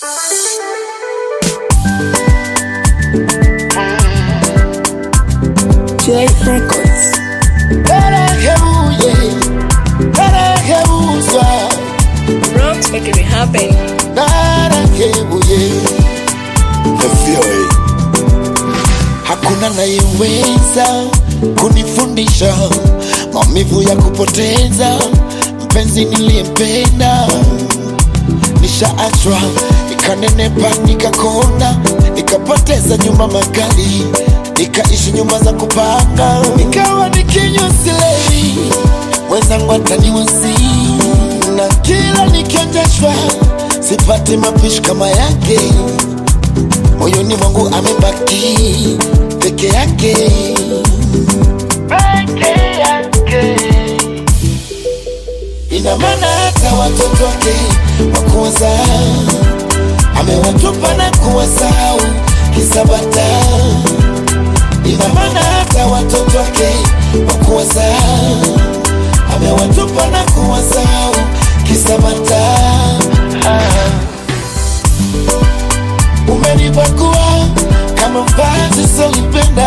J Records. Rocks making it happen. Hakuna nayeweza kunifundisha maumivu ya kupoteza mpenzi niliyempenda. Nishaachwa, nikanenepa, nikakonda, nikapoteza nyumba makali, nikaishi nyumba za kupanga, nikawa nikinywa silei, wenzangu ataniwasi, na kila nikiendeshwa sipati mapishi kama yake. Moyoni mwangu amebaki peke yake, peke yake. Ina maana hata watoto wake wakuwaza amewatupa na kuwasahau kisabata. Ina maana hata watoto wake wakuwaza amewatupa na kuwasahau kisabata. Umenipakua kama vazi solipenda,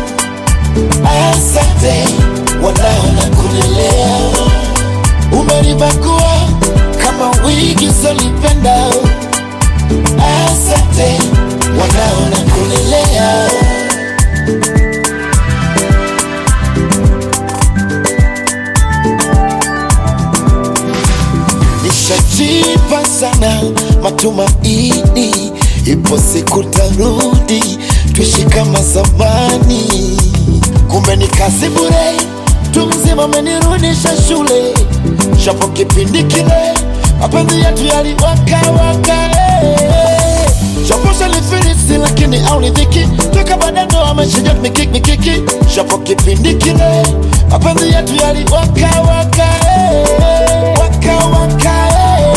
asante wanao na kunilea. Umenipakua kama wigi solipenda, asante wanao na kunilea. Nishajipa sana matumaini, ipo siku tarudi tuishi kama zamani. Kumbe ni kazi bure, mtu mzima amenirudisha shule. Japo kipindi kile mapenzi yetu yaliwaka waka, japo shalifirisi lakini haunidhiki, toka baada ndo ameshaja mikiki. Japo kipindi kile mapenzi yetu yaliwaka waka, waka waka.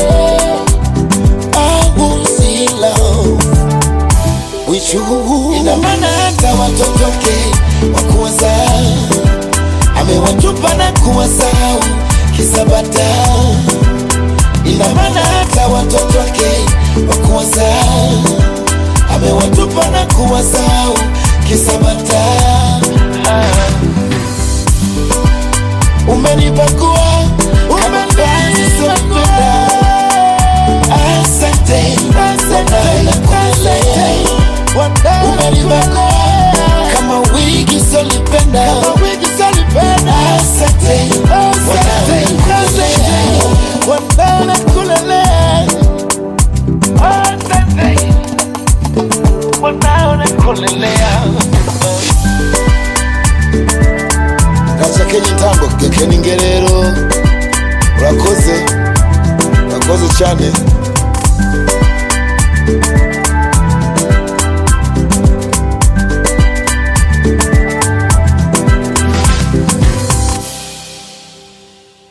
Ina maana hata watoto wake wakuwaza amewatupa na kuwasahau kisabata. Ina maana hata watoto wake wakuwaza amewatupa na kuwasahau kisabata. Umenipakua kama vazi solipenda, asante wanao na kunilea. Umenipakua kama wigi solipenda, asante wanao na kunilea. Asante wanao na kunilea. Kacha kenyi ntambo kekeni ngerero. Urakoze cyane.